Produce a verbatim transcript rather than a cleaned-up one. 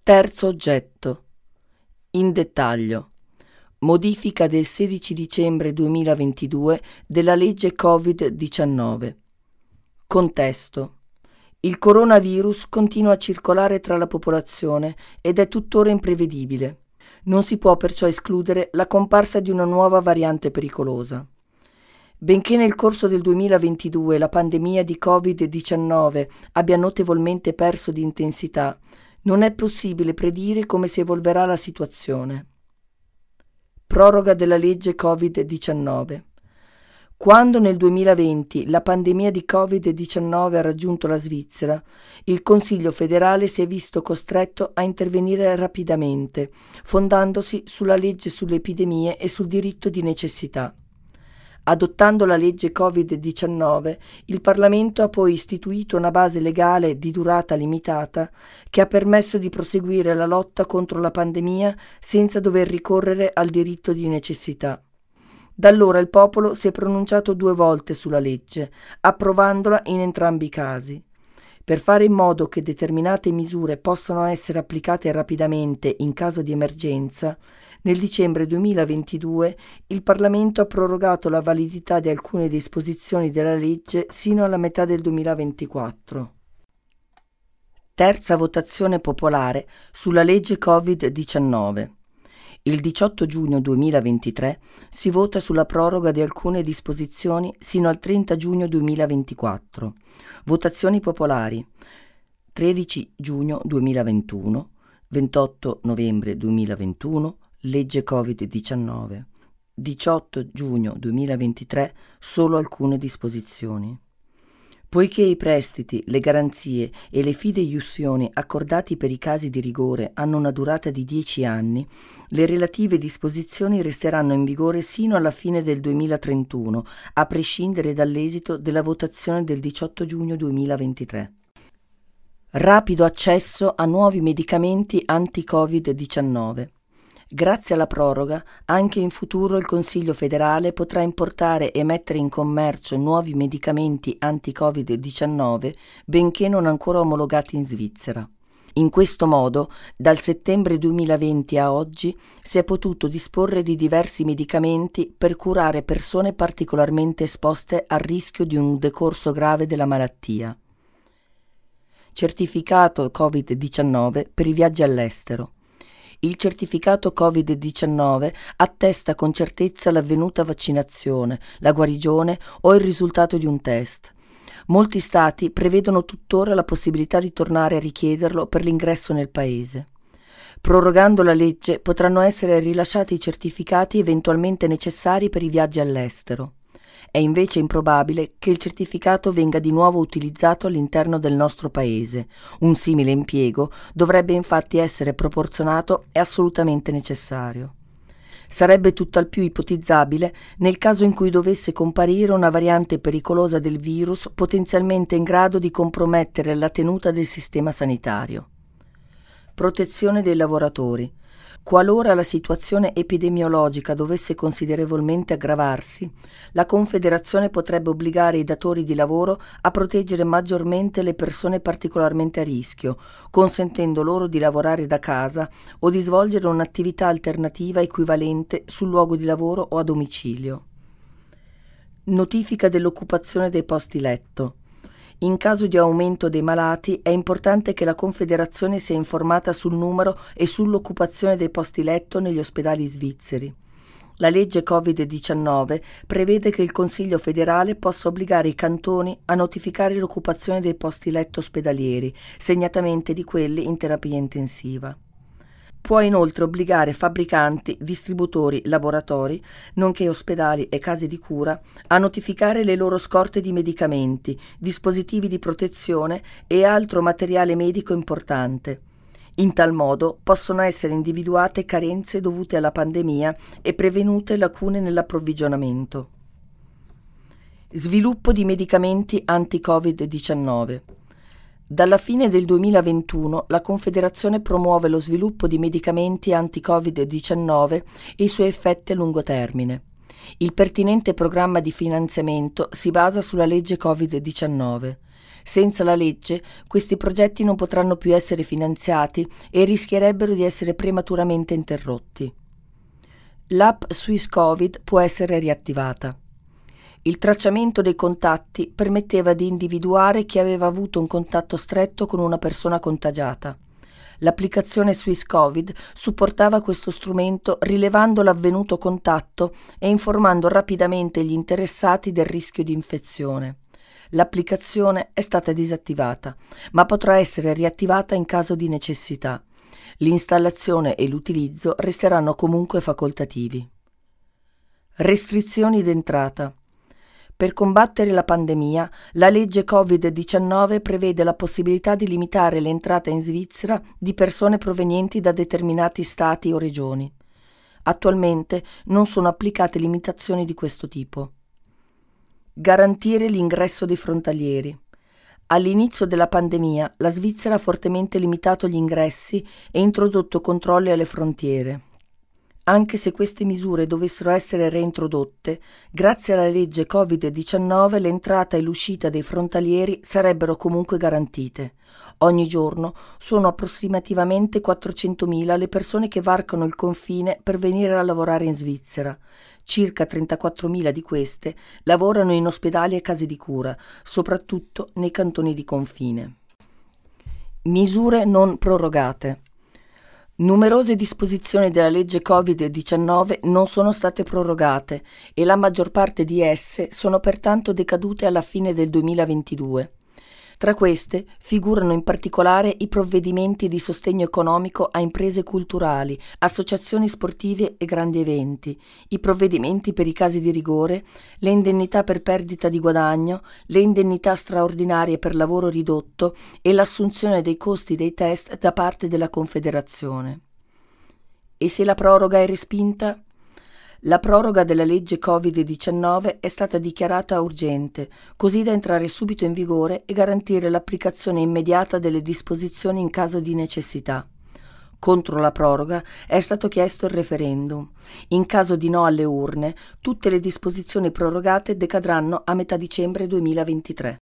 Terzo oggetto. In dettaglio. Modifica del sedici dicembre duemilaventidue della legge covid diciannove. Contesto. Il coronavirus continua a circolare tra la popolazione ed è tuttora imprevedibile. Non si può perciò escludere la comparsa di una nuova variante pericolosa. Benché nel corso del duemilaventidue la pandemia di covid diciannove abbia notevolmente perso di intensità, non è possibile predire come si evolverà la situazione. Proroga della legge covid diciannove. Quando nel duemilaventi la pandemia di covid diciannove ha raggiunto la Svizzera, il Consiglio federale si è visto costretto a intervenire rapidamente, fondandosi sulla legge sulle epidemie e sul diritto di necessità. Adottando la legge covid diciannove, il Parlamento ha poi istituito una base legale di durata limitata che ha permesso di proseguire la lotta contro la pandemia senza dover ricorrere al diritto di necessità. Da allora il popolo si è pronunciato due volte sulla legge, approvandola in entrambi i casi. Per fare in modo che determinate misure possano essere applicate rapidamente in caso di emergenza, nel dicembre duemilaventidue il Parlamento ha prorogato la validità di alcune disposizioni della legge sino alla metà del duemilaventiquattro. Terza votazione popolare sulla legge covid diciannove. Il diciotto giugno duemilaventitré si vota sulla proroga di alcune disposizioni sino al trenta giugno duemilaventiquattro. Votazioni popolari: tredici giugno duemilaventuno, ventotto novembre duemilaventuno, legge covid diciannove. diciotto giugno duemilaventitré, solo alcune disposizioni. Poiché i prestiti, le garanzie e le fideiussioni accordati per i casi di rigore hanno una durata di dieci anni, le relative disposizioni resteranno in vigore sino alla fine del duemilatrentuno, a prescindere dall'esito della votazione del diciotto giugno duemilaventitré. Rapido accesso a nuovi medicamenti anti-covid diciannove. Grazie alla proroga, anche in futuro il Consiglio federale potrà importare e mettere in commercio nuovi medicamenti anti-covid diciannove, benché non ancora omologati in Svizzera. In questo modo, dal settembre duemilaventi a oggi, si è potuto disporre di diversi medicamenti per curare persone particolarmente esposte al rischio di un decorso grave della malattia. Certificato covid diciannove per i viaggi all'estero. Il certificato covid diciannove attesta con certezza l'avvenuta vaccinazione, la guarigione o il risultato di un test. Molti stati prevedono tuttora la possibilità di tornare a richiederlo per l'ingresso nel paese. Prorogando la legge potranno essere rilasciati i certificati eventualmente necessari per i viaggi all'estero. È invece improbabile che il certificato venga di nuovo utilizzato all'interno del nostro paese. Un simile impiego dovrebbe infatti essere proporzionato e assolutamente necessario. Sarebbe tutt'al più ipotizzabile nel caso in cui dovesse comparire una variante pericolosa del virus potenzialmente in grado di compromettere la tenuta del sistema sanitario. Protezione dei lavoratori. Qualora la situazione epidemiologica dovesse considerevolmente aggravarsi, la Confederazione potrebbe obbligare i datori di lavoro a proteggere maggiormente le persone particolarmente a rischio, consentendo loro di lavorare da casa o di svolgere un'attività alternativa equivalente sul luogo di lavoro o a domicilio. Notifica dell'occupazione dei posti letto. In caso di aumento dei malati è importante che la Confederazione sia informata sul numero e sull'occupazione dei posti letto negli ospedali svizzeri. La legge covid diciannove prevede che il Consiglio federale possa obbligare i cantoni a notificare l'occupazione dei posti letto ospedalieri, segnatamente di quelli in terapia intensiva. Può inoltre obbligare fabbricanti, distributori, laboratori, nonché ospedali e case di cura a notificare le loro scorte di medicamenti, dispositivi di protezione e altro materiale medico importante. In tal modo possono essere individuate carenze dovute alla pandemia e prevenute lacune nell'approvvigionamento. Sviluppo di medicamenti anti-covid diciannove. Dalla fine del duemilaventuno la Confederazione promuove lo sviluppo di medicamenti anti-covid diciannove e i suoi effetti a lungo termine. Il pertinente programma di finanziamento si basa sulla legge covid diciannove. Senza la legge, questi progetti non potranno più essere finanziati e rischierebbero di essere prematuramente interrotti. L'app Swiss Covid può essere riattivata. Il tracciamento dei contatti permetteva di individuare chi aveva avuto un contatto stretto con una persona contagiata. L'applicazione Swiss Covid supportava questo strumento rilevando l'avvenuto contatto e informando rapidamente gli interessati del rischio di infezione. L'applicazione è stata disattivata, ma potrà essere riattivata in caso di necessità. L'installazione e l'utilizzo resteranno comunque facoltativi. Restrizioni d'entrata. Per combattere la pandemia, la legge covid diciannove prevede la possibilità di limitare l'entrata in Svizzera di persone provenienti da determinati stati o regioni. Attualmente non sono applicate limitazioni di questo tipo. Garantire l'ingresso dei frontalieri. All'inizio della pandemia, la Svizzera ha fortemente limitato gli ingressi e introdotto controlli alle frontiere. Anche se queste misure dovessero essere reintrodotte, grazie alla legge covid diciannove l'entrata e l'uscita dei frontalieri sarebbero comunque garantite. Ogni giorno sono approssimativamente quattrocentomila le persone che varcano il confine per venire a lavorare in Svizzera. Circa trentaquattromila di queste lavorano in ospedali e case di cura, soprattutto nei cantoni di confine. Misure non prorogate. Numerose disposizioni della legge covid diciannove non sono state prorogate e la maggior parte di esse sono pertanto decadute alla fine del duemilaventidue. Tra queste figurano in particolare i provvedimenti di sostegno economico a imprese culturali, associazioni sportive e grandi eventi, i provvedimenti per i casi di rigore, le indennità per perdita di guadagno, le indennità straordinarie per lavoro ridotto e l'assunzione dei costi dei test da parte della Confederazione. E se la proroga è respinta? La proroga della legge covid diciannove è stata dichiarata urgente, così da entrare subito in vigore e garantire l'applicazione immediata delle disposizioni in caso di necessità. Contro la proroga è stato chiesto il referendum. In caso di no alle urne, tutte le disposizioni prorogate decadranno a metà dicembre duemilaventitré.